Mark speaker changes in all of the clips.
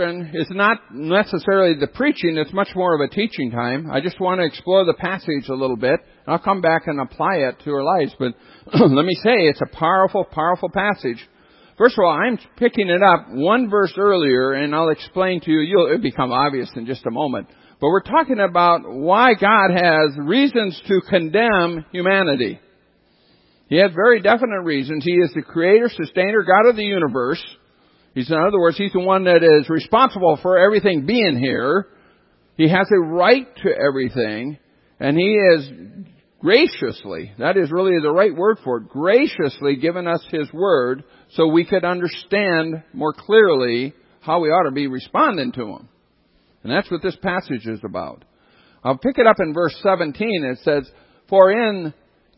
Speaker 1: It's not necessarily the preaching, it's much more of a teaching time. I just want to explore the passage a little bit. I'll come back and apply it to our lives. But let me say, it's a powerful, powerful passage. First of all, I'm picking it up one verse earlier, and I'll explain to you. It'll become obvious in just a moment. But we're talking about why God has reasons to condemn humanity. He has very definite reasons. He is the creator, sustainer, God of the universe. In other words, He's the one that is responsible for everything being here. He has a right to everything, and He is graciously, that is really the right word for it, graciously given us His Word so we could understand more clearly how we ought to be responding to Him. And that's what this passage is about. I'll pick it up in verse 17. It says, "For in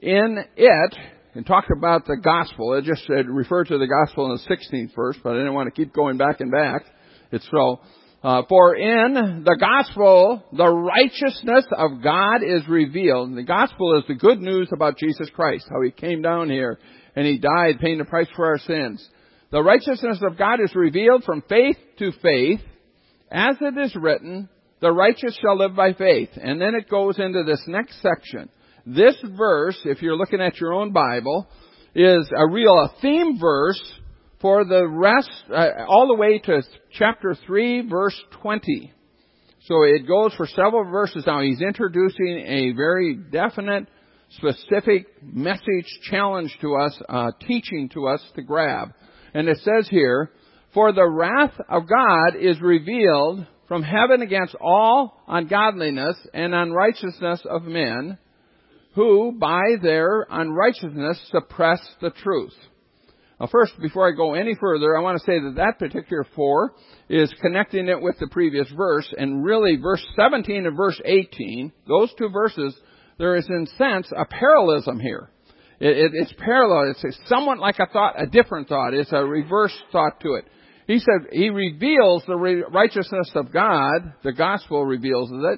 Speaker 1: it," and talked about the gospel. It just referred to the gospel in the 16th verse, but I didn't want to keep going back and back. It's so, "For in the gospel, the righteousness of God is revealed." And the gospel is the good news about Jesus Christ, how He came down here and He died, paying the price for our sins. "The righteousness of God is revealed from faith to faith, as it is written, the righteous shall live by faith." And then it goes into this next section. This verse, if you're looking at your own Bible, is a theme verse for the rest, all the way to chapter 3, verse 20. So it goes for several verses now. He's introducing a very definite, specific message challenge to us, teaching to us to grab. And it says here, "For the wrath of God is revealed from heaven against all ungodliness and unrighteousness of men, who by their unrighteousness suppress the truth." Now first, before I go any further, I want to say that particular 4 is connecting it with the previous verse, and really verse 17 and verse 18, those two verses, there is in a sense a parallelism here. It's parallel. It's somewhat like a different thought. It's a reverse thought to it. He said He reveals the righteousness of God. The gospel reveals it.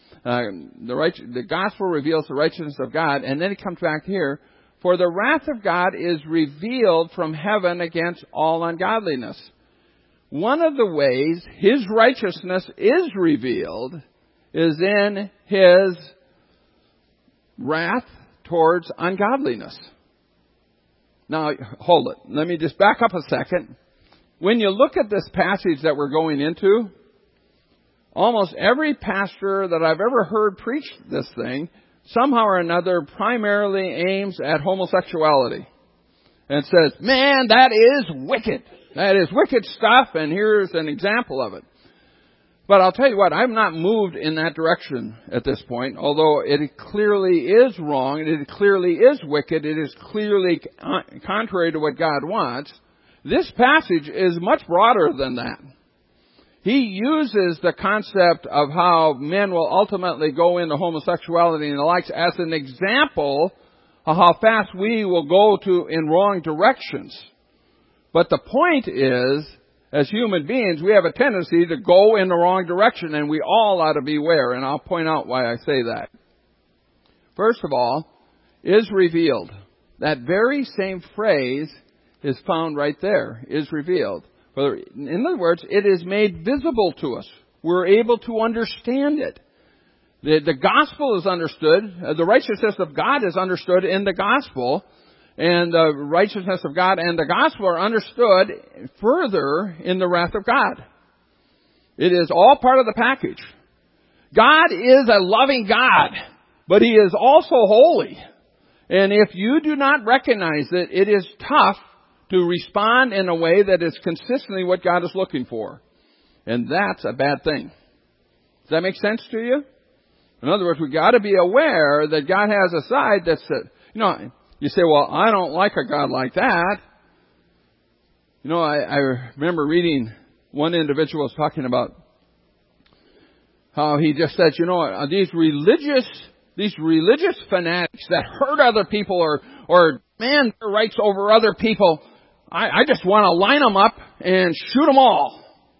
Speaker 1: The gospel reveals the righteousness of God, and then He comes back here, "For the wrath of God is revealed from heaven against all ungodliness." One of the ways His righteousness is revealed is in His wrath towards ungodliness. Now, hold it. Let me just back up a second. When you look at this passage that we're going into, almost every pastor that I've ever heard preach this thing, somehow or another, primarily aims at homosexuality. And says, man, that is wicked. That is wicked stuff, and here's an example of it. But I'll tell you what, I'm not moved in that direction at this point, although it clearly is wrong, it clearly is wicked, it is clearly contrary to what God wants. This passage is much broader than that. He uses the concept of how men will ultimately go into homosexuality and the likes as an example of how fast we will go in wrong directions. But the point is, as human beings, we have a tendency to go in the wrong direction, and we all ought to beware, and I'll point out why I say that. First of all, is revealed. That very same phrase is found right there, is revealed. In other words, it is made visible to us. We're able to understand it. The gospel is understood. The righteousness of God is understood in the gospel. And the righteousness of God and the gospel are understood further in the wrath of God. It is all part of the package. God is a loving God, but He is also holy. And if you do not recognize it, it is tough to respond in a way that is consistently what God is looking for. And that's a bad thing. Does that make sense to you? In other words, we've got to be aware that God has a side that's, you say, well, I don't like a God like that. I remember reading one individual was talking about how he just said, these religious fanatics that hurt other people or demand their rights over other people, I just want to line them up and shoot them all.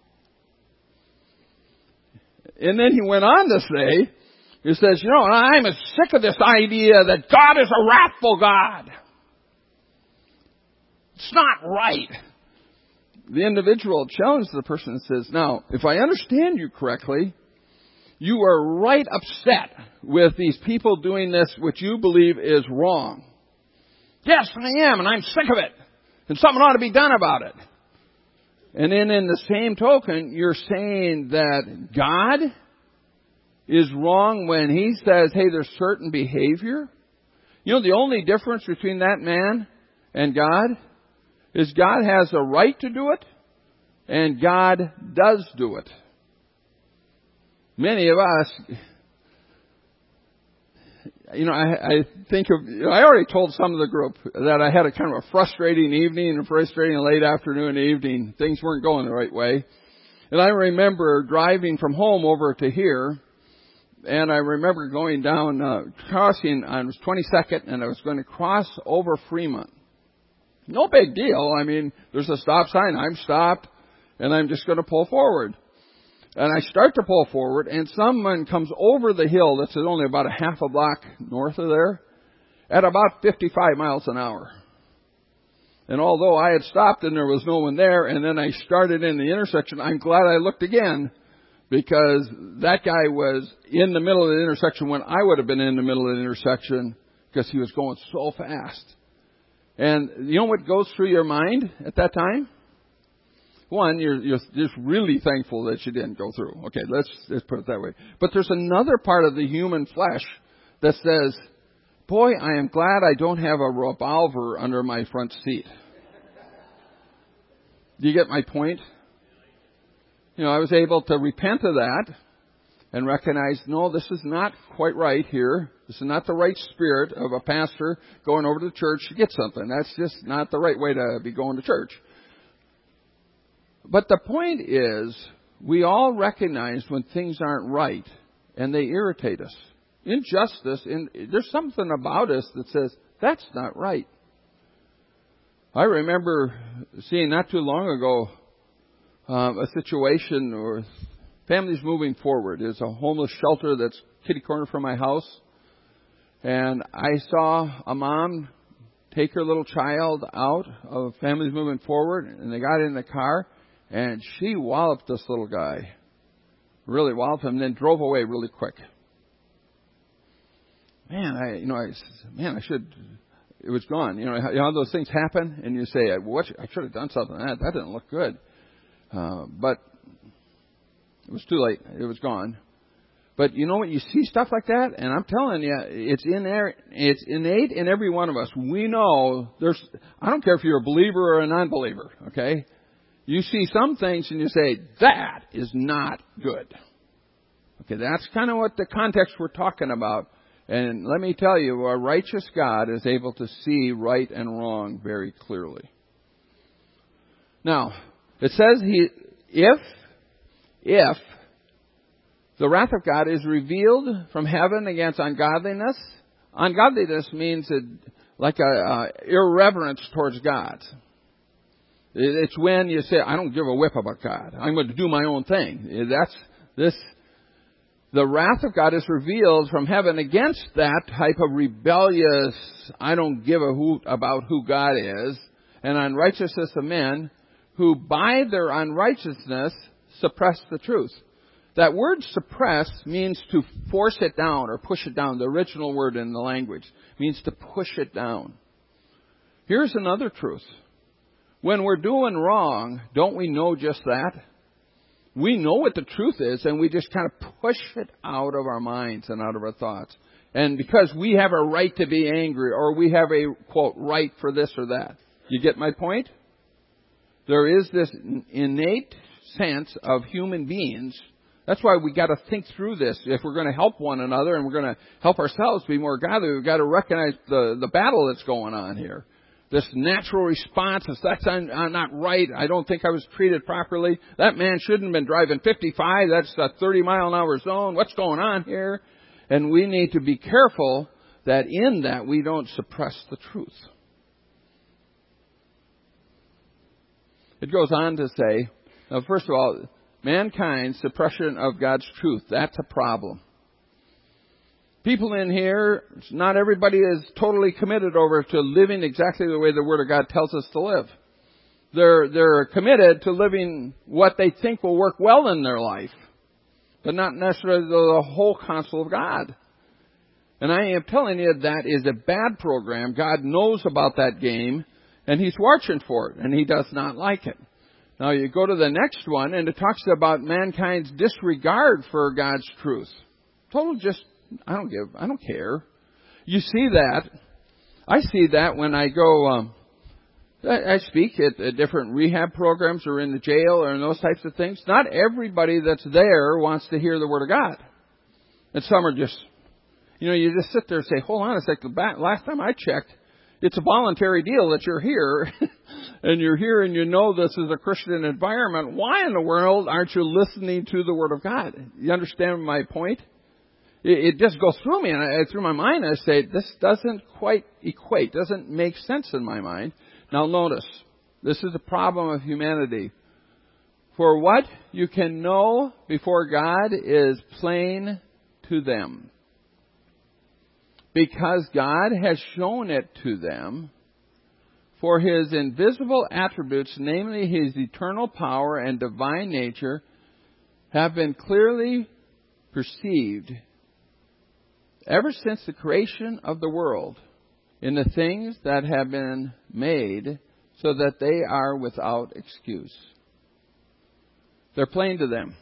Speaker 1: And then he went on to say, he says, I'm as sick of this idea that God is a wrathful God. It's not right. the individual challenges the person and says, now, if I understand you correctly, you are right upset with these people doing this, which you believe is wrong. Yes, I am, and I'm sick of it. And something ought to be done about it. And then in the same token, you're saying that God is wrong when He says, hey, there's certain behavior. You know, the only difference between that man and God is God has a right to do it, and God does do it. Many of us, I think of, I already told some of the group that I had a kind of a frustrating evening, a frustrating late afternoon evening. Things weren't going the right way. And I remember driving from home over to here, and I remember going down, crossing, it was 22nd, and I was going to cross over Fremont. No big deal. I mean, there's a stop sign. I'm stopped, and I'm just going to pull forward. And I start to pull forward, and someone comes over the hill that's only about a half a block north of there at about 55 miles an hour. And although I had stopped and there was no one there, and then I started in the intersection, I'm glad I looked again, because that guy was in the middle of the intersection when I would have been in the middle of the intersection, because he was going so fast. And you know what goes through your mind at that time? One, you're just really thankful that you didn't go through. Okay, let's put it that way. But there's another part of the human flesh that says, boy, I am glad I don't have a revolver under my front seat. Do you get my point? You know, I was able to repent of that and recognize, no, this is not quite right here. This is not the right spirit of a pastor going over to the church to get something. That's just not the right way to be going to church. But the point is, we all recognize when things aren't right, and they irritate us. Injustice, there's something about us that says, that's not right. I remember seeing not too long ago a situation where families moving forward. There's a homeless shelter that's kitty corner from my house. And I saw a mom take her little child out of families moving forward, and they got in the car. And she walloped this little guy. Really walloped him, and then drove away really quick. I should, it was gone. You know how those things happen? And you say, I should have done something. That didn't look good. But it was too late. It was gone. But you know what? You see stuff like that, and I'm telling you, it's in there. It's innate in every one of us. We know I don't care if you're a believer or a non-believer, okay? You see some things and you say, that is not good. Okay, that's kind of what the context we're talking about. And let me tell you, a righteous God is able to see right and wrong very clearly. Now, it says if the wrath of God is revealed from heaven against ungodliness means like a irreverence towards God. It's when you say, I don't give a whip about God. I'm going to do my own thing. The wrath of God is revealed from heaven against that type of rebellious, I don't give a hoot about who God is, and unrighteousness of men who by their unrighteousness suppress the truth. That word suppress means to force it down or push it down. The original word in the language means to push it down. Here's another truth. When we're doing wrong, don't we know just that? We know what the truth is, and we just kind of push it out of our minds and out of our thoughts. And because we have a right to be angry, or we have a, quote, right for this or that. You get my point? There is this innate sense of human beings. That's why we got to think through this. If we're going to help one another and we're going to help ourselves be more godly, we've got to recognize the battle that's going on here. This natural response is, that's not right. I don't think I was treated properly. That man shouldn't have been driving 55. That's a 30-mile-an-hour zone. What's going on here? And we need to be careful that in that we don't suppress the truth. It goes on to say, now, first of all, mankind's suppression of God's truth, that's a problem. People in here, not everybody is totally committed over to living exactly the way the Word of God tells us to live. They're committed to living what they think will work well in their life, but not necessarily the whole counsel of God. And I am telling you that is a bad program. God knows about that game, and He's watching for it, and He does not like it. Now you go to the next one, and it talks about mankind's disregard for God's truth. Total just, I don't care. You see that. I see that when I go, I speak at different rehab programs or in the jail or in those types of things. Not everybody that's there wants to hear the Word of God. And some are just, you just sit there and say, hold on a second. Last time I checked, it's a voluntary deal that you're here. And you're here and you know this is a Christian environment. Why in the world aren't you listening to the Word of God? You understand my point? It just goes through me and through my mind. I say, this doesn't quite equate, doesn't make sense in my mind. Now notice, this is the problem of humanity. For what you can know before God is plain to them. Because God has shown it to them, for His invisible attributes, namely His eternal power and divine nature, have been clearly perceived ever since the creation of the world in the things that have been made, so that they are without excuse. They're plain to them.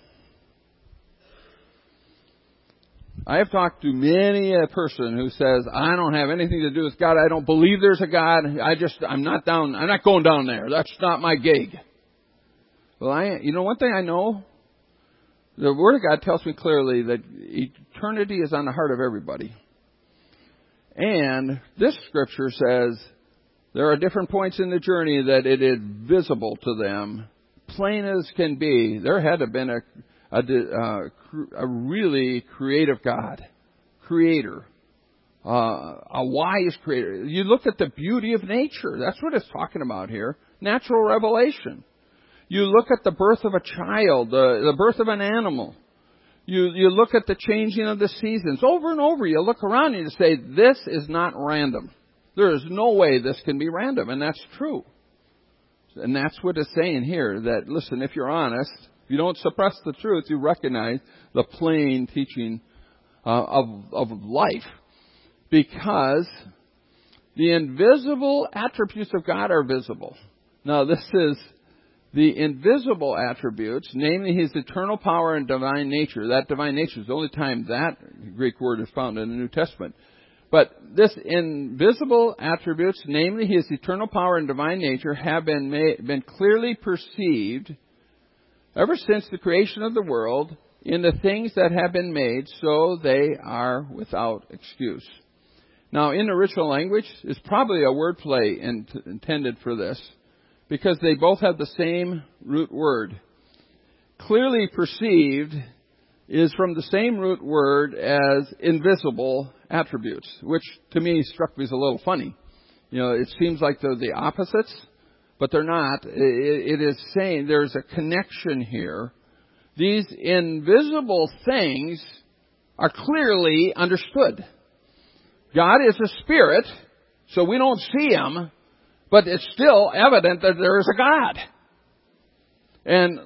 Speaker 1: I have talked to many a person who says, I don't have anything to do with God. I don't believe there's a God. I'm not going down there. That's not my gig. Well, one thing I know, the Word of God tells me clearly that eternity is on the heart of everybody. And this scripture says there are different points in the journey that it is visible to them, plain as can be. There had to have been a really creative God, creator, a wise creator. You look at the beauty of nature. That's what it's talking about here. Natural revelation. You look at the birth of a child, the birth of an animal. You look at the changing of the seasons. Over and over, you look around and you say, this is not random. There is no way this can be random, and that's true. And that's what it's saying here, that, listen, if you're honest, if you don't suppress the truth, you recognize the plain teaching of life. Because the invisible attributes of God are visible. Now, this is the invisible attributes, namely His eternal power and divine nature. That divine nature is the only time that Greek word is found in the New Testament. But this invisible attributes, namely His eternal power and divine nature, have been clearly perceived ever since the creation of the world in the things that have been made, so they are without excuse. Now, in the original language, it's probably a wordplay intended for this, because they both have the same root word. Clearly perceived is from the same root word as invisible attributes, which to me struck me as a little funny. It seems like they're the opposites, but they're not. It is saying there's a connection here. These invisible things are clearly understood. God is a spirit, so we don't see Him, but it's still evident that there is a God. And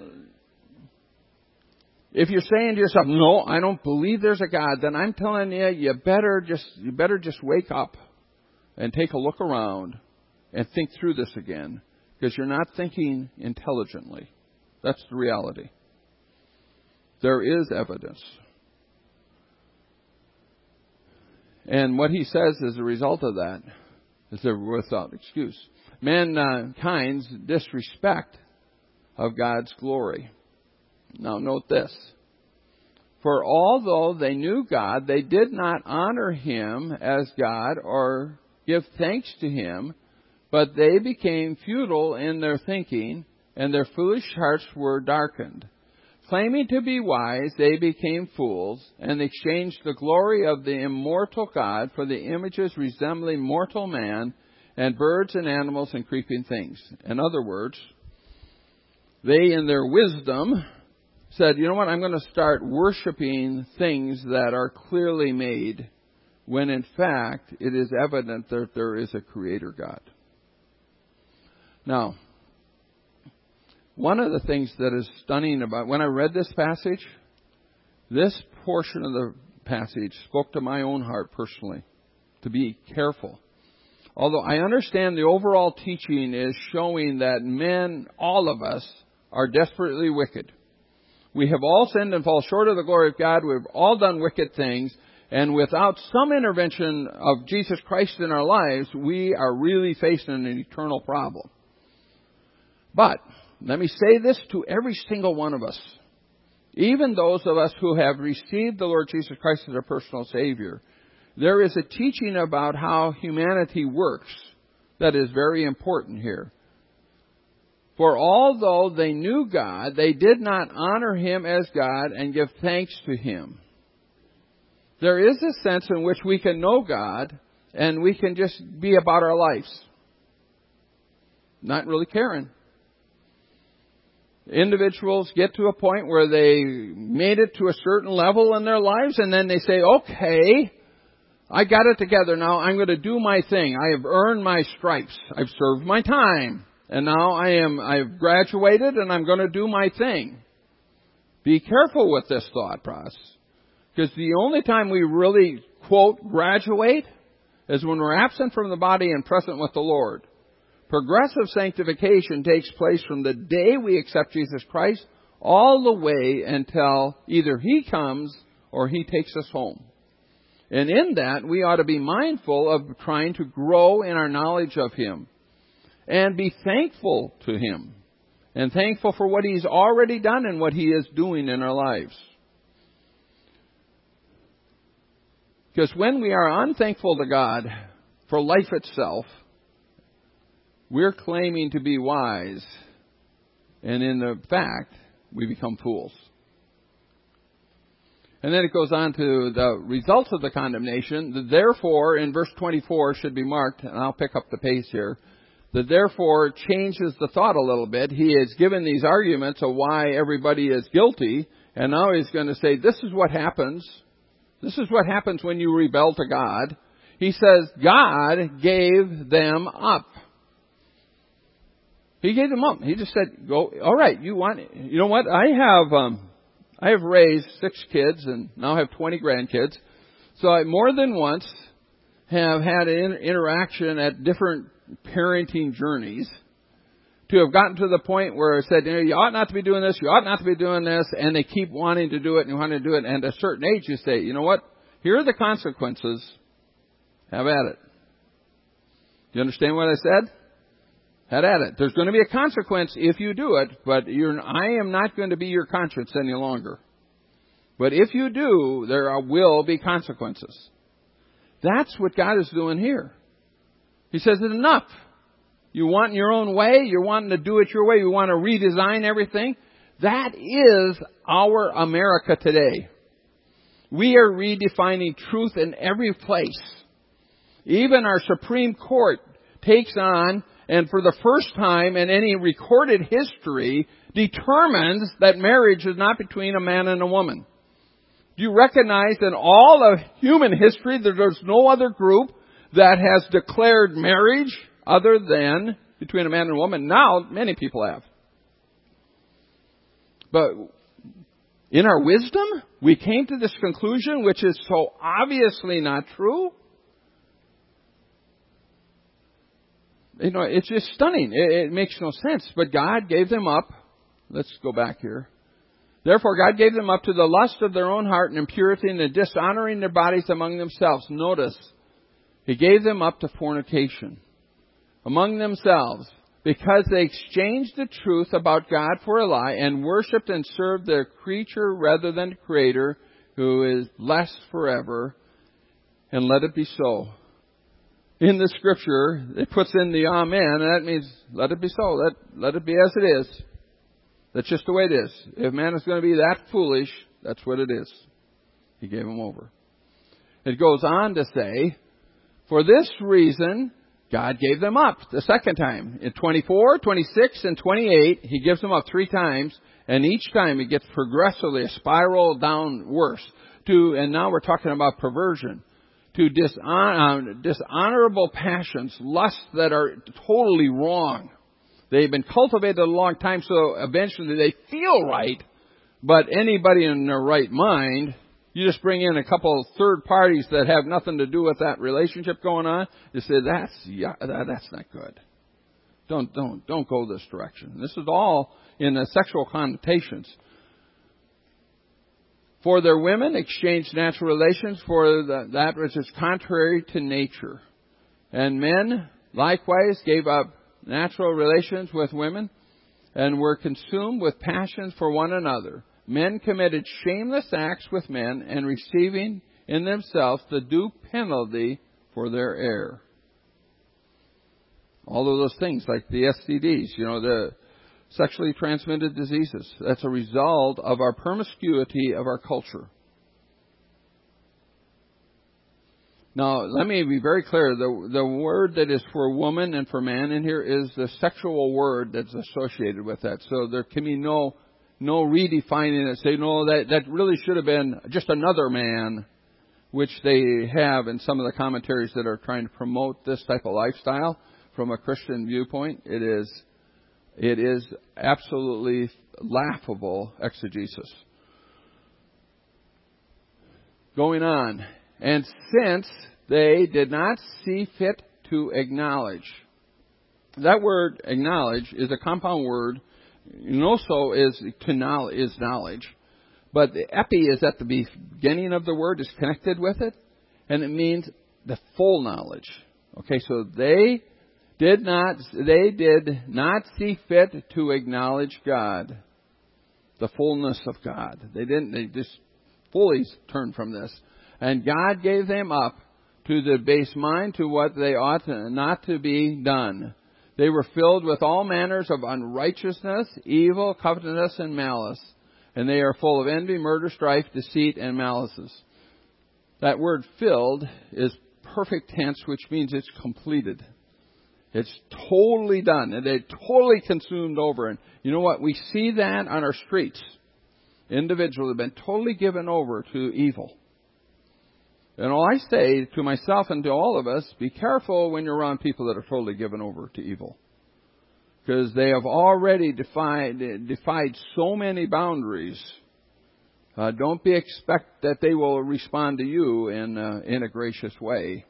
Speaker 1: if you're saying to yourself, no, I don't believe there's a God, then I'm telling you, you better just wake up and take a look around and think through this again, because you're not thinking intelligently. That's the reality. There is evidence. And what he says as a result of that is they're without excuse. Mankind's disrespect of God's glory. Now note this. For although they knew God, they did not honor Him as God or give thanks to Him, but they became futile in their thinking, and their foolish hearts were darkened. Claiming to be wise, they became fools, and exchanged the glory of the immortal God for the images resembling mortal man, and birds and animals and creeping things. In other words, they in their wisdom said, you know what, I'm going to start worshiping things that are clearly made, when in fact it is evident that there is a creator God. Now, One of the things that is stunning about, when I read this passage, this portion of the passage spoke to my own heart personally, to be careful. Although I understand the overall teaching is showing that men, all of us, are desperately wicked. We have all sinned and fall short of the glory of God. We've all done wicked things. And without some intervention of Jesus Christ in our lives, we are really facing an eternal problem. But let me say this to every single one of us. Even those of us who have received the Lord Jesus Christ as our personal Savior, there is a teaching about how humanity works that is very important here. For although they knew God, they did not honor Him as God and give thanks to Him. There is a sense in which we can know God and we can just be about our lives, not really caring. Individuals get to a point where they made it to a certain level in their lives and then they say, okay, I got it together now. I'm going to do my thing. I have earned my stripes. I've served my time. And now I've graduated and I'm going to do my thing. Be careful with this thought process. Because the only time we really, quote, graduate is when we're absent from the body and present with the Lord. Progressive sanctification takes place from the day we accept Jesus Christ all the way until either He comes or He takes us home. And in that, we ought to be mindful of trying to grow in our knowledge of Him and be thankful to Him and thankful for what He's already done and what He is doing in our lives. Because when we are unthankful to God for life itself, we're claiming to be wise, and in the fact, we become fools. And then it goes on to the results of the condemnation. The therefore, in verse 24, should be marked, and I'll pick up the pace here. The therefore changes the thought a little bit. He has given these arguments of why everybody is guilty, and now he's going to say, this is what happens. This is what happens when you rebel to God. He says, God gave them up. He gave them up. He just said, "Go. All right. You know what? I have raised 6 kids and now have 20 grandkids. So I more than once have had an interaction at different parenting journeys to have gotten to the point where I said, you ought not to be doing this. You ought not to be doing this. And they keep wanting to do it and wanting to do it. And at a certain age, you say, you know what? Here are the consequences. Have at it. Do you understand what I said? Have at it. There's going to be a consequence if you do it, but I am not going to be your conscience any longer. But if you do, there will be consequences. That's what God is doing here. He says, it's enough. You want your own way. You're wanting to do it your way. You want to redesign everything. That is our America today. We are redefining truth in every place. Even our Supreme Court takes on, and for the first time in any recorded history, determines that marriage is not between a man and a woman. Do you recognize in all of human history that there's no other group that has declared marriage other than between a man and a woman? Now, many people have. But in our wisdom, we came to this conclusion, which is so obviously not true. It's just stunning. It makes no sense. But God gave them up. Let's go back here. Therefore, God gave them up to the lust of their own heart and impurity and the dishonoring their bodies among themselves. Notice, He gave them up to fornication among themselves because they exchanged the truth about God for a lie and worshipped and served their creature rather than the Creator, who is blessed forever. And let it be so. In the Scripture, it puts in the amen, and that means let it be so. Let it be as it is. That's just the way it is. If man is going to be that foolish, that's what it is. He gave them over. It goes on to say, for this reason, God gave them up the second time. In 24, 26, and 28, He gives them up 3 times, and each time it gets progressively a spiral down worse. And now we're talking about perversion. To dishonorable passions, lusts that are totally wrong. They've been cultivated a long time, so eventually they feel right. But anybody in their right mind, you just bring in a couple of third parties that have nothing to do with that relationship going on, you say, that's not good. Don't go this direction. This is all in the sexual connotations. For their women, exchanged natural relations for that which is contrary to nature. And men, likewise, gave up natural relations with women and were consumed with passions for one another. Men committed shameless acts with men and receiving in themselves the due penalty for their error. All of those things like the STDs, the sexually transmitted diseases. That's a result of our promiscuity of our culture. Now, let me be very clear. The word that is for woman and for man in here is the sexual word that's associated with that. So there can be no redefining it. Say, no, that really should have been just another man, which they have in some of the commentaries that are trying to promote this type of lifestyle from a Christian viewpoint. It is absolutely laughable exegesis. Going on. And since they did not see fit to acknowledge. That word acknowledge is a compound word. Also is knowledge. But the epi is at the beginning of the word, is connected with it. And it means the full knowledge. Okay, so they did not see fit to acknowledge God. The fullness of God. They just fully turned from this. And God gave them up to the base mind, to what they ought not to be done. They were filled with all manners of unrighteousness, evil, covetousness, and malice. And they are full of envy, murder, strife, deceit, and malices. That word filled is perfect tense, which means it's completed. It's totally done. And they're totally consumed over. And you know what? We see that on our streets. Individuals have been totally given over to evil. And all I say to myself and to all of us, be careful when you're around people that are totally given over to evil. Because they have already defied so many boundaries. Don't expect that they will respond to you in a gracious way.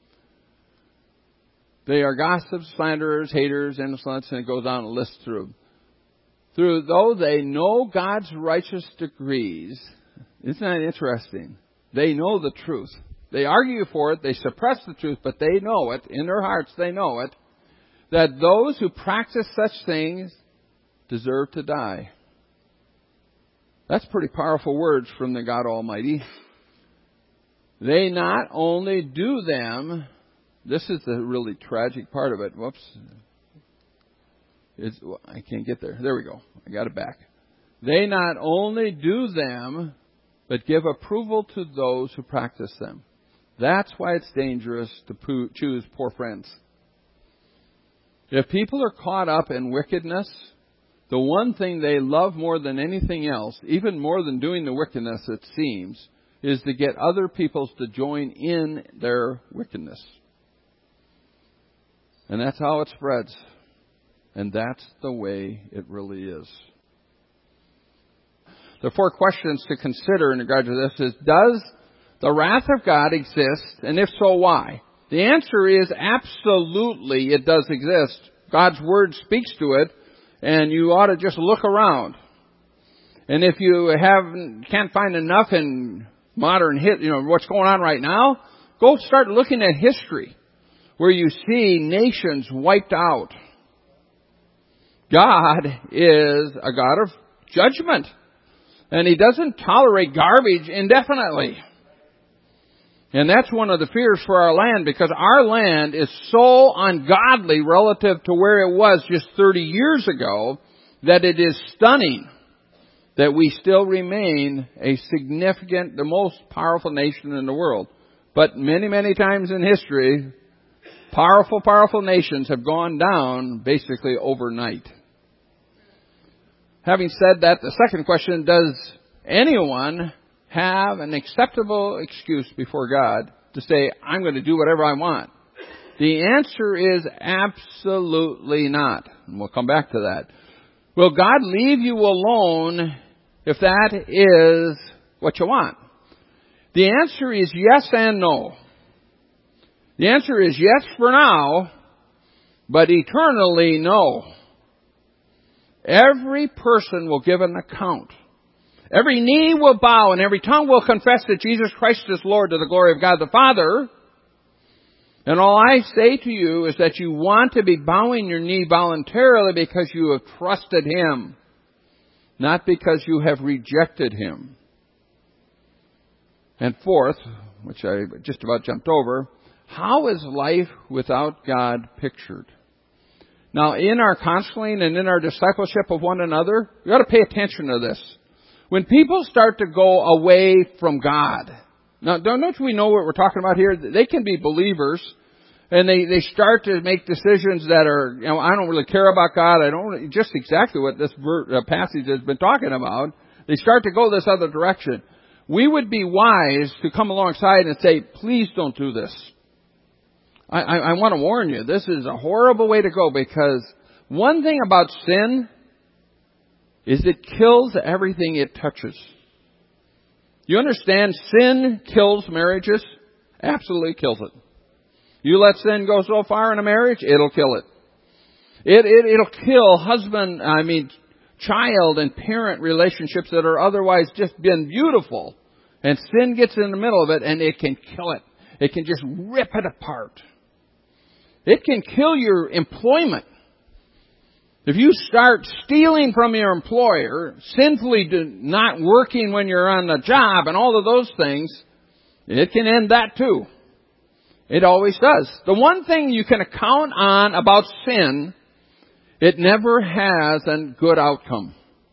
Speaker 1: They are gossips, slanderers, haters, insolents, and it goes on a list through. Though they know God's righteous decrees, isn't that interesting? They know the truth. They argue for it. They suppress the truth, but they know it. In their hearts, they know it. That those who practice such things deserve to die. That's pretty powerful words from the God Almighty. They not only do them, this is the really tragic part of it. Whoops. I can't get there. There we go. I got it back. They not only do them, but give approval to those who practice them. That's why it's dangerous to choose poor friends. If people are caught up in wickedness, the one thing they love more than anything else, even more than doing the wickedness it seems, is to get other people to join in their wickedness. And that's how it spreads. And that's the way it really is. The 4 questions to consider in regard to this is, does the wrath of God exist? And if so, why? The answer is absolutely it does exist. God's Word speaks to it, and you ought to just look around. And if you can't find enough in modern what's going on right now, go start looking at history, where you see nations wiped out. God is a God of judgment. And He doesn't tolerate garbage indefinitely. And that's one of the fears for our land, because our land is so ungodly relative to where it was just 30 years ago that it is stunning that we still remain the most powerful nation in the world. But many, many times in history, powerful nations have gone down basically overnight. Having said that, the second question, does anyone have an acceptable excuse before God to say, I'm going to do whatever I want? The answer is absolutely not. And we'll come back to that. Will God leave you alone if that is what you want? The answer is yes and no. The answer is yes for now, but eternally no. Every person will give an account. Every knee will bow and every tongue will confess that Jesus Christ is Lord to the glory of God the Father. And all I say to you is that you want to be bowing your knee voluntarily because you have trusted Him, not because you have rejected Him. And fourth, which I just about jumped over, how is life without God pictured? Now, in our counseling and in our discipleship of one another, we ought to pay attention to this. When people start to go away from God, now don't we know what we're talking about here? They can be believers, and they start to make decisions that are, I don't really care about God. I don't, just exactly what this passage has been talking about. They start to go this other direction. We would be wise to come alongside and say, please don't do this. I want to warn you, this is a horrible way to go, because one thing about sin is it kills everything it touches. You understand, sin kills marriages? Absolutely kills it. You let sin go so far in a marriage, it'll kill it. It'll kill child and parent relationships that are otherwise just been beautiful. And sin gets in the middle of it and it can kill it. It can just rip it apart. It can kill your employment. If you start stealing from your employer, sinfully not working when you're on the job and all of those things, it can end that too. It always does. The one thing you can count on about sin, it never has a good outcome.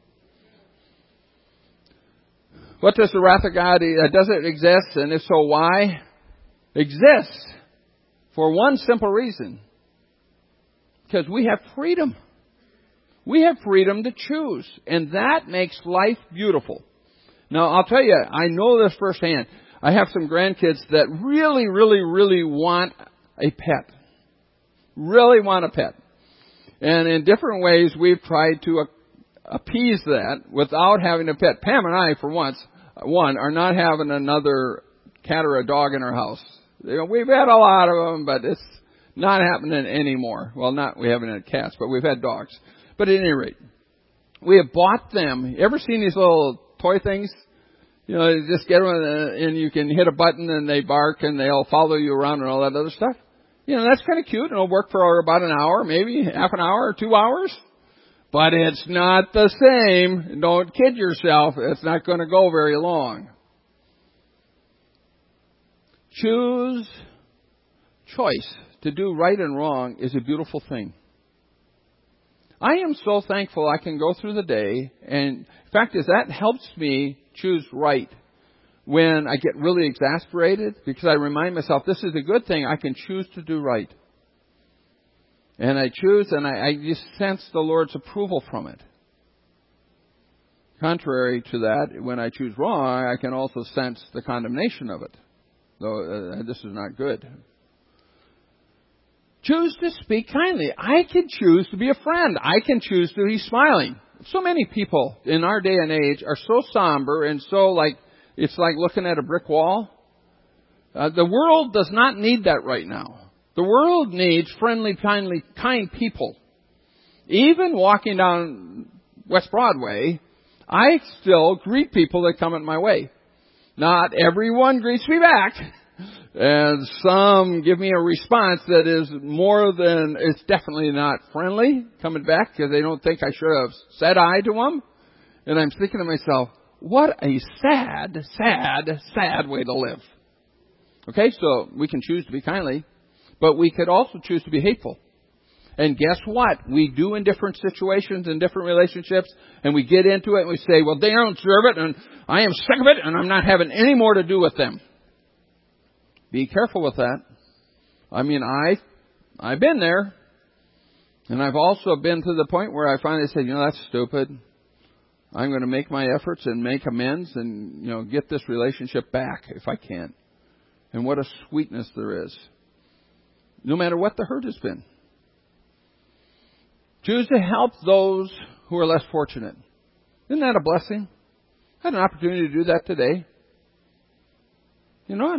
Speaker 1: What does the wrath of God, does it exist? And if so, why? Exists for one simple reason. Because we have freedom. We have freedom to choose. And that makes life beautiful. Now, I'll tell you, I know this firsthand. I have some grandkids that really, really, really want a pet. Really want a pet. And in different ways, we've tried to appease that without having a pet. Pam and I, for one, are not having another cat or a dog in our house. We've had a lot of them, but it's not happening anymore. Well, we haven't had cats, but we've had dogs. But at any rate, we have bought them. You ever seen these little toy things? You just get them and you can hit a button and they bark and they'll follow you around and all that other stuff. That's kind of cute and it'll work for about an hour, maybe half an hour or 2 hours. But it's not the same. Don't kid yourself. It's not going to go very long. Choice to do right and wrong is a beautiful thing. I am so thankful I can go through the day, and the fact is that helps me choose right when I get really exasperated, because I remind myself this is a good thing. I can choose to do right. And I choose, and I just sense the Lord's approval from it. Contrary to that, when I choose wrong, I can also sense the condemnation of it. Though this is not good. Choose to speak kindly. I can choose to be a friend. I can choose to be smiling. So many people in our day and age are so somber and so it's like looking at a brick wall. The world does not need that right now. The world needs friendly, kindly, kind people. Even walking down West Broadway, I still greet people that come in my way. Not everyone greets me back. And some give me a response that is it's definitely not friendly coming back because they don't think I should have said hi to them. And I'm thinking to myself, what a sad, sad, sad way to live. Okay, so we can choose to be kindly, but we could also choose to be hateful. And guess what? We do in different situations, in different relationships, and we get into it and we say, well, they don't deserve it, and I am sick of it, and I'm not having any more to do with them. Be careful with that. I've been there. And I've also been to the point where I finally said, that's stupid. I'm going to make my efforts and make amends and, get this relationship back if I can. And what a sweetness there is. no matter what the hurt has been. Choose to help those who are less fortunate. Isn't that a blessing? I had an opportunity to do that today. And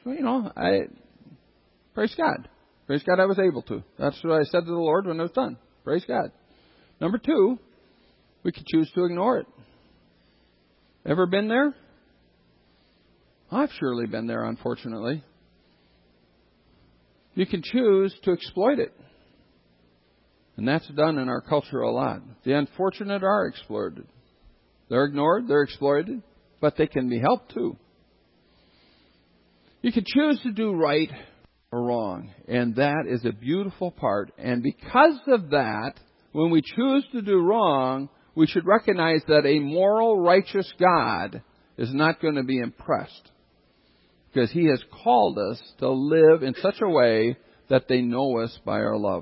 Speaker 1: praise God. Praise God I was able to. That's what I said to the Lord when I was done. Praise God. Number 2, we could choose to ignore it. Ever been there? I've surely been there, unfortunately. You can choose to exploit it. And that's done in our culture a lot. The unfortunate are exploited. They're ignored, they're exploited, but they can be helped too. You can choose to do right or wrong, and that is a beautiful part. And because of that, when we choose to do wrong, we should recognize that a moral, righteous God is not going to be impressed, because He has called us to live in such a way that they know us by our love.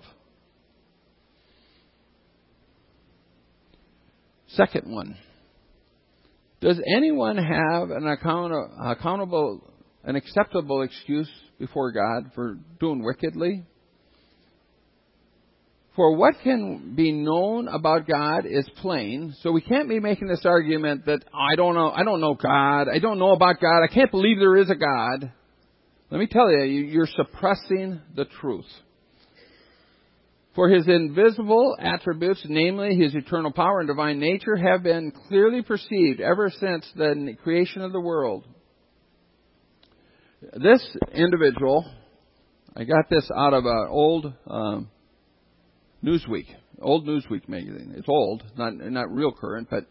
Speaker 1: Second one. Does anyone have an acceptable excuse before God for doing wickedly? For what can be known about God is plain, so we can't be making this argument that I don't know God, I don't know about God, I can't believe there is a God. Let me tell you, you're suppressing the truth. For His invisible attributes, namely His eternal power and divine nature, have been clearly perceived ever since the creation of the world. This individual, I got this out of an old Newsweek magazine. It's old, not real current, but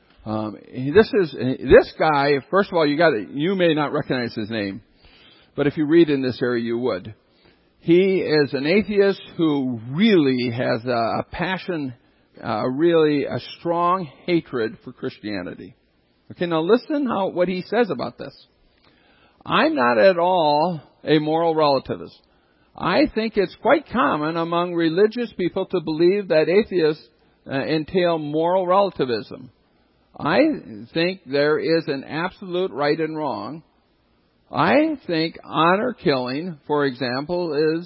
Speaker 1: this guy. First of all, you may not recognize his name, but if you read in this area, you would. He is an atheist who really has a passion, really a strong hatred for Christianity. Okay, now listen what he says about this. I'm not at all a moral relativist. I think it's quite common among religious people to believe that atheists entail moral relativism. I think there is an absolute right and wrong. I think honor killing, for example, is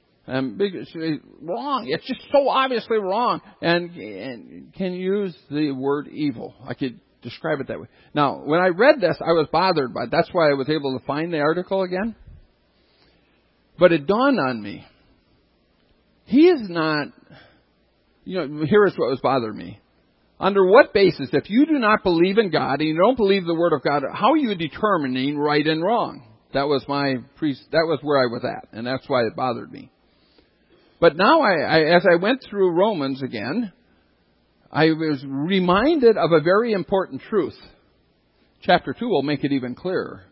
Speaker 1: wrong. It's just so obviously wrong, and can use the word evil. I could describe it that way. Now, when I read this, I was bothered by it. That's why I was able to find the article again. But it dawned on me. He is not, here is what was bothering me. Under what basis, if you do not believe in God and you don't believe the Word of God, how are you determining right and wrong? That was where I was at, and that's why it bothered me. But now, as I went through Romans again, I was reminded of a very important truth. Chapter 2 will make it even clearer.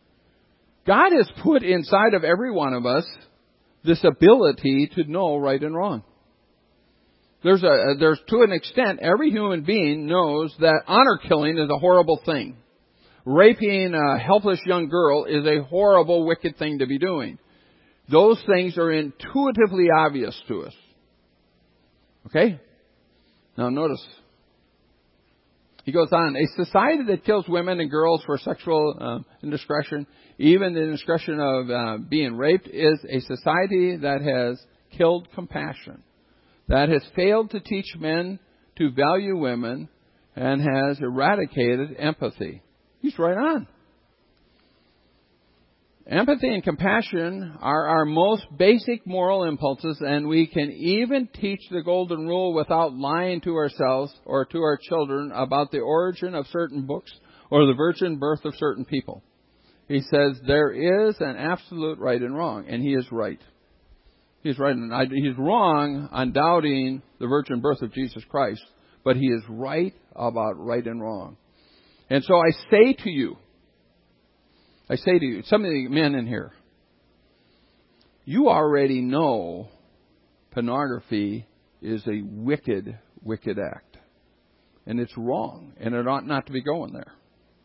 Speaker 1: God has put inside of every one of us this ability to know right and wrong. There's to an extent, every human being knows that honor killing is a horrible thing. Raping a helpless young girl is a horrible, wicked thing to be doing. Those things are intuitively obvious to us. Okay? Now notice. He goes on, a society that kills women and girls for sexual indiscretion, even the indiscretion of being raped, is a society that has killed compassion, that has failed to teach men to value women, and has eradicated empathy. He's right on. Empathy and compassion are our most basic moral impulses, and we can even teach the golden rule without lying to ourselves or to our children about the origin of certain books or the virgin birth of certain people. He says there is an absolute right and wrong, and he is right. He's right. He's wrong on doubting the virgin birth of Jesus Christ, but he is right about right and wrong. And so I say to you, some of the men in here, you already know pornography is a wicked, wicked act. And it's wrong, and it ought not to be going there.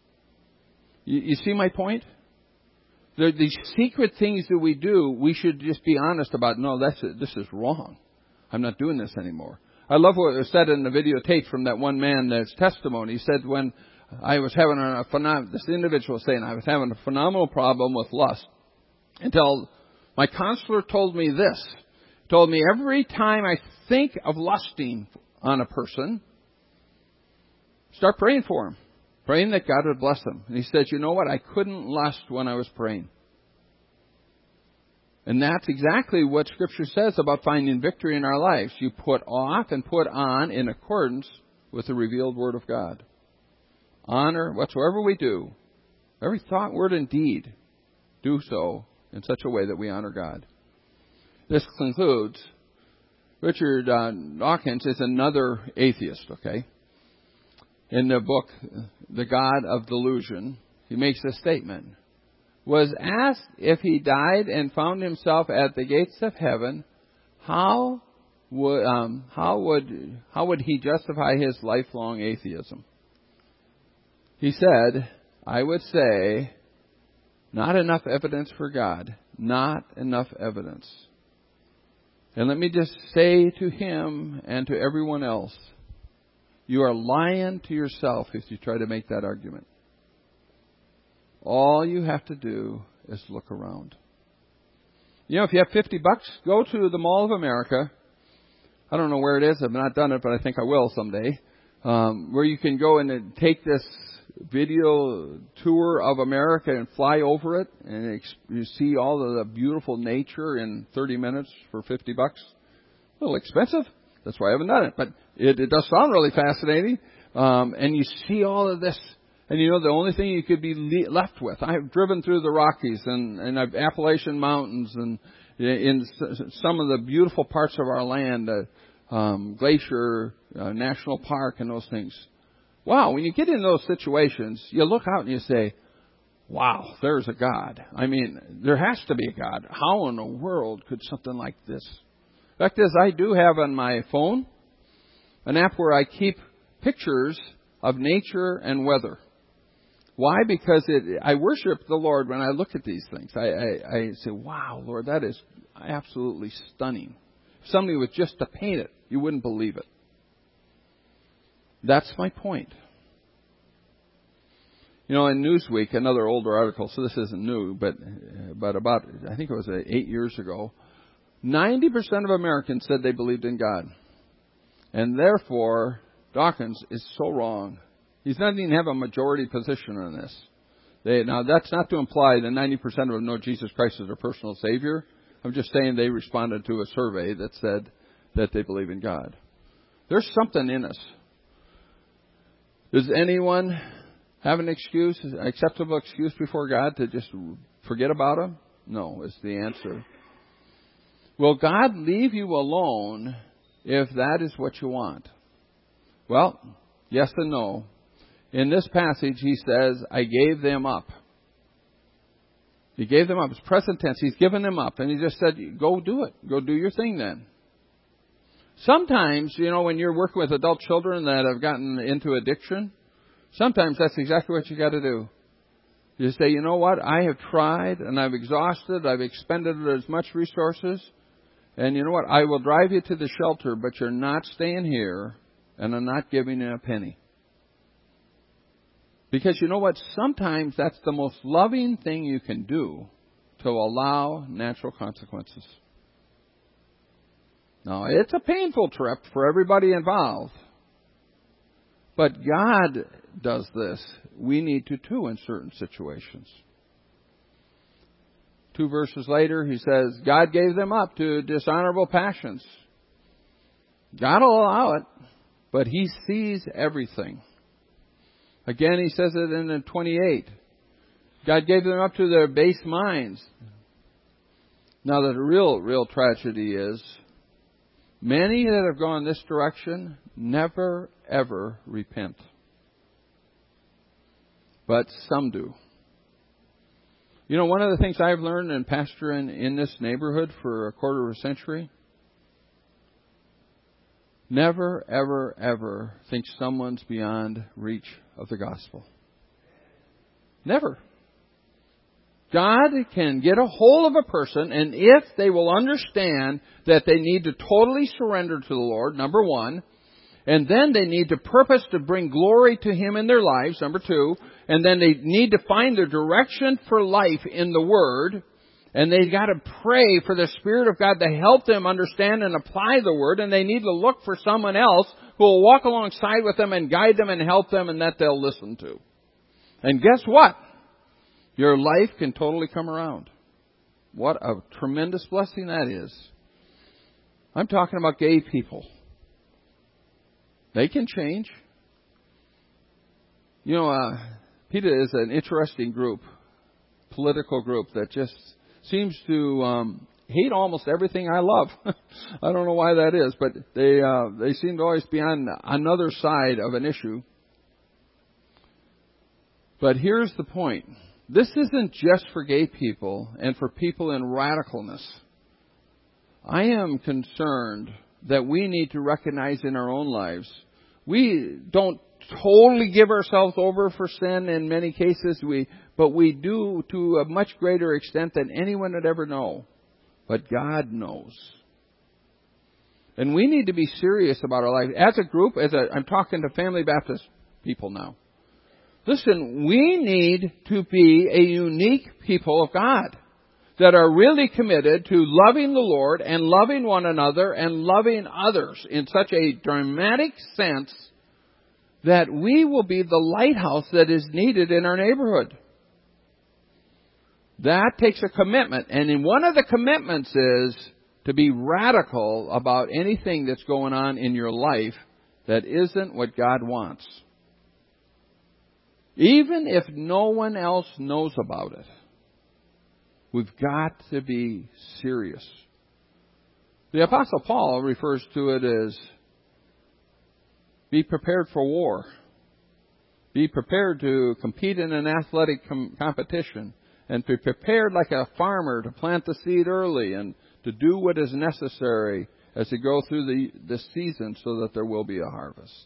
Speaker 1: You see my point? These secret things that we do, we should just be honest about, no, this is wrong. I'm not doing this anymore. I love what was said in the videotape from that one man, that's testimony. He said, when I was having this individual was saying, I was having a phenomenal problem with lust until My counselor told me this. Told me every time I think of lusting on a person, start praying for him. Praying that God would bless him. And he said, you know what? I couldn't lust when I was praying. And that's exactly what Scripture says about finding victory in our lives. You put off and put on in accordance with the revealed Word of God. Honor whatsoever we do. Every thought, word, and deed, do so in such a way that we honor God. This concludes. Richard Dawkins is another atheist, okay? In the book, The God of Delusion, he makes a statement. Was asked if he died and found himself at the gates of heaven, how would he justify his lifelong atheism? He said, I would say, not enough evidence for God. Not enough evidence. And let me just say to him and to everyone else, you are lying to yourself if you try to make that argument. All you have to do is look around. You know, if you have $50, go to the Mall of America. I don't know where it is. I've not done it, but I think I will someday. Where you can go and take this video tour of America and fly over it, and you see all of the beautiful nature in 30 minutes for $50. A little expensive. That's why I haven't done it, but it does sound really fascinating. And you see all of this, and you know the only thing you could be left with. I've driven through the Rockies and I've Appalachian Mountains and in some of the beautiful parts of our land, Glacier National Park and those things. Wow, when you get in those situations, you look out and you say, wow, there's a God. I mean, there has to be a God. How in the world could something like this? The fact is, I do have on my phone an app where I keep pictures of nature and weather. Why? Because I worship the Lord when I look at these things. I say, wow, Lord, that is absolutely stunning. If somebody was just to paint it, you wouldn't believe it. That's my point. You know, in Newsweek, another older article, so this isn't new, but about, I think it was 8 years ago, 90% of Americans said they believed in God. And therefore, Dawkins is so wrong. He's not even have a majority position on this. Now, that's not to imply that 90% of them know Jesus Christ as their personal Savior. I'm just saying they responded to a survey that said that they believe in God. There's something in us. Does anyone have an excuse, an acceptable excuse before God to just forget about Him? No, is the answer. Will God leave you alone if that is what you want? Well, yes and no. In this passage, he says, I gave them up. He gave them up. It's present tense. He's given them up. And he just said, go do it. Go do your thing then. Sometimes, you know, when you're working with adult children that have gotten into addiction, sometimes that's exactly what you got to do. You say, you know what? I have tried and I've exhausted. I've expended as much resources. And you know what? I will drive you to the shelter, but you're not staying here, and I'm not giving you a penny. Because you know what? Sometimes that's the most loving thing you can do to allow natural consequences. Now, it's a painful trip for everybody involved. But God does this. We need to too in certain situations. 2 verses later, he says, God gave them up to dishonorable passions. God will allow it, but He sees everything. Again, he says it in 28. God gave them up to their base minds. Now, the real tragedy is, many that have gone this direction never, ever repent. But some do. You know, one of the things I've learned in pastoring in this neighborhood for a quarter of a century, never, ever, ever think someone's beyond reach of the gospel. Never. God can get a hold of a person, and if they will understand that they need to totally surrender to the Lord, number one, and then they need to purpose to bring glory to Him in their lives, number two, and then they need to find their direction for life in the Word, And they've got to pray for the Spirit of God to help them understand and apply the Word. And they need to look for someone else who will walk alongside with them and guide them and help them and that they'll listen to. And guess what? Your life can totally come around. What a tremendous blessing that is. I'm talking about gay people. They can change. You know, PETA is an interesting group, political group that just seems to hate almost everything I love. I don't know why that is, but they seem to always be on another side of an issue. But here's the point. This isn't just for gay people and for people in radicalness. I am concerned that we need to recognize in our own lives, we don't totally give ourselves over for sin in many cases, but we do to a much greater extent than anyone would ever know. But God knows. And we need to be serious about our life. As a group, I'm talking to Family Baptist people now. Listen, we need to be a unique people of God that are really committed to loving the Lord and loving one another and loving others in such a dramatic sense that we will be the lighthouse that is needed in our neighborhood. That takes a commitment. And one of the commitments is to be radical about anything that's going on in your life that isn't what God wants. Even if no one else knows about it. We've got to be serious. The Apostle Paul refers to it as be prepared for war. Be prepared to compete in an athletic competition. And be prepared like a farmer to plant the seed early and to do what is necessary as they go through the season so that there will be a harvest.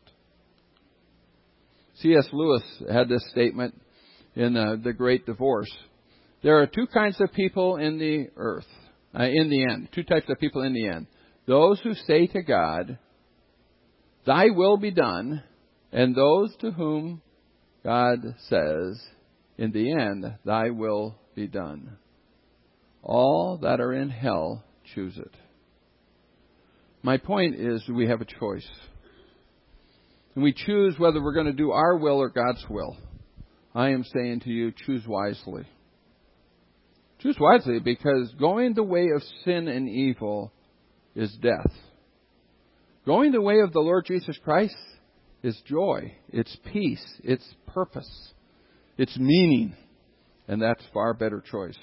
Speaker 1: C.S. Lewis had this statement in The Great Divorce. There are two kinds of people in the earth, in the end. Two types of people in the end. Those who say to God, "Thy will be done," and those to whom God says, "In the end, thy will be done." All that are in hell choose it. My point is we have a choice. And we choose whether we're going to do our will or God's will. I am saying to you, choose wisely. Choose wisely because going the way of sin and evil is death. Going the way of the Lord Jesus Christ is joy. It's peace. It's purpose. It's meaning. And that's a far better choice.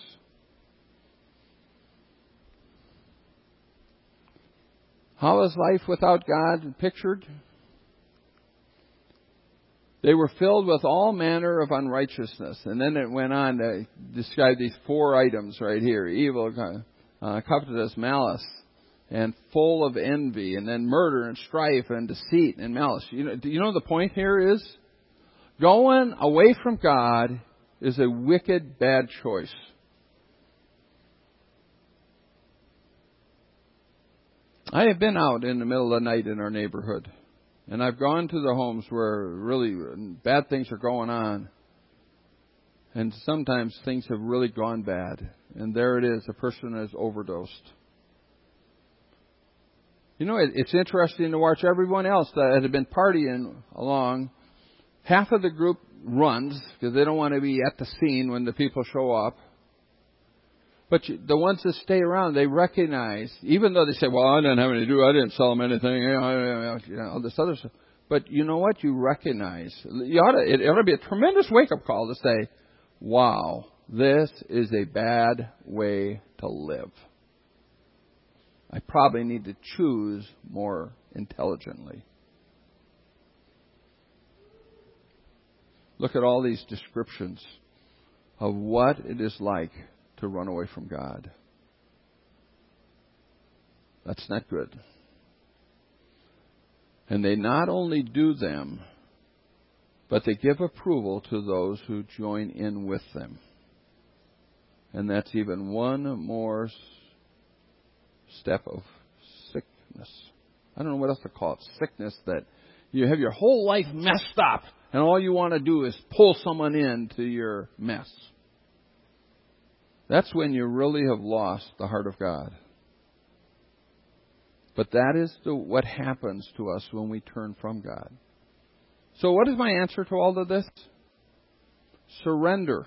Speaker 1: How is life without God pictured? They were filled with all manner of unrighteousness. And then it went on to describe these 4 items right here. Evil, covetous, malice, and full of envy. And then murder and strife and deceit and malice. Do you know the point here is? Going away from God is a wicked, bad choice. I have been out in the middle of the night in our neighborhood. And I've gone to the homes where really bad things are going on. And sometimes things have really gone bad. And there it is, a person has overdosed. You know, it's interesting to watch everyone else that had been partying along. Half of the group runs because they don't want to be at the scene when the people show up. But the ones that stay around, they recognize, even though they say, "Well, I didn't have anything to do, I didn't sell them anything," all this other stuff. But you know what? You recognize. It ought to be a tremendous wake-up call to say, "Wow, this is a bad way to live. I probably need to choose more intelligently." Look at all these descriptions of what it is like to run away from God. That's not good. And they not only do them, but they give approval to those who join in with them. And that's even one more step of sickness. I don't know what else to call it. Sickness that you have your whole life messed up, and all you want to do is pull someone into your mess. That's when you really have lost the heart of God. But that is what happens to us when we turn from God. So what is my answer to all of this? Surrender.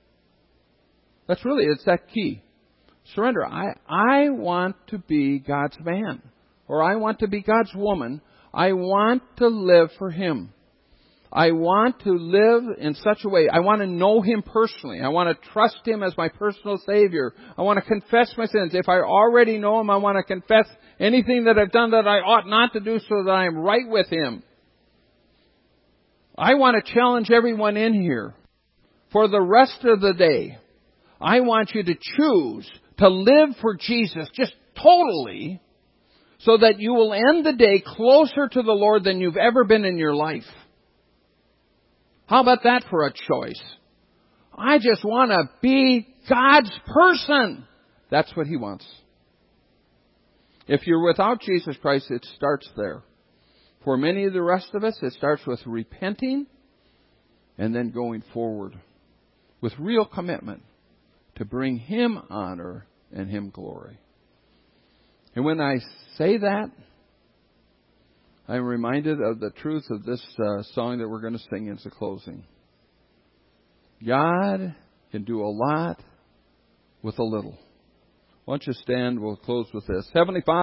Speaker 1: It's that key. Surrender. I want to be God's man. Or I want to be God's woman. I want to live for Him. I want to live in such a way. I want to know Him personally. I want to trust Him as my personal Savior. I want to confess my sins. If I already know Him, I want to confess anything that I've done that I ought not to do so that I am right with Him. I want to challenge everyone in here. For the rest of the day, I want you to choose to live for Jesus just totally, so that you will end the day closer to the Lord than you've ever been in your life. How about that for a choice? I just want to be God's person. That's what He wants. If you're without Jesus Christ, it starts there. For many of the rest of us, it starts with repenting and then going forward with real commitment to bring Him honor and Him glory. And when I say that, I'm reminded of the truth of this song that we're going to sing as a closing. God can do a lot with a little. Why don't you stand? We'll close with this. Heavenly Father,